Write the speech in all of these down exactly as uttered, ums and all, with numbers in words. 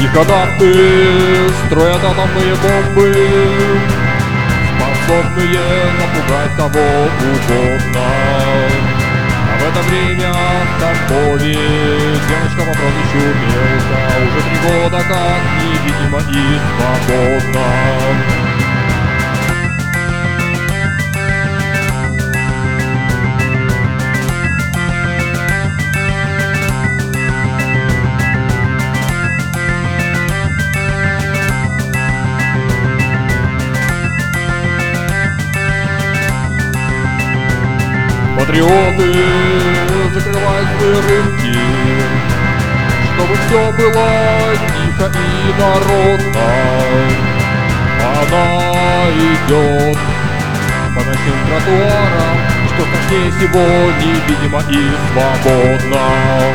Психонавты строят атомные бомбы, способные напугать кого угодно. А в это время в Тамбове девочка по прозвищу Мелка уже три года как невидима и свободна. Патриоты закрывают свои рынки, чтобы все было тихо и народно. Она идет по ночным тротуарам, что к ней сегодня видимо и свободно.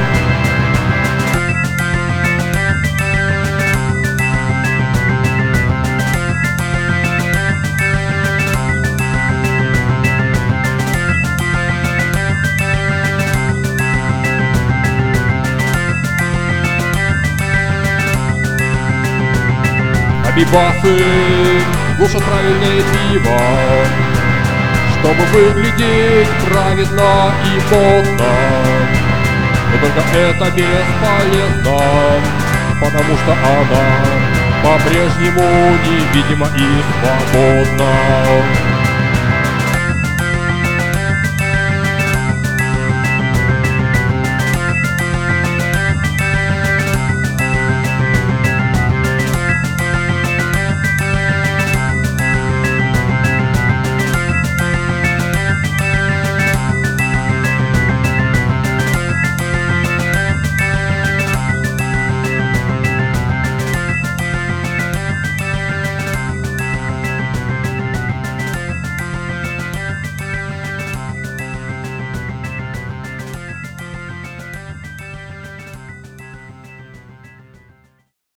Бибасы глушат правильное пиво, чтобы выглядеть праведно и модно. Но только это бесполезно, потому что она по-прежнему невидима и свободна.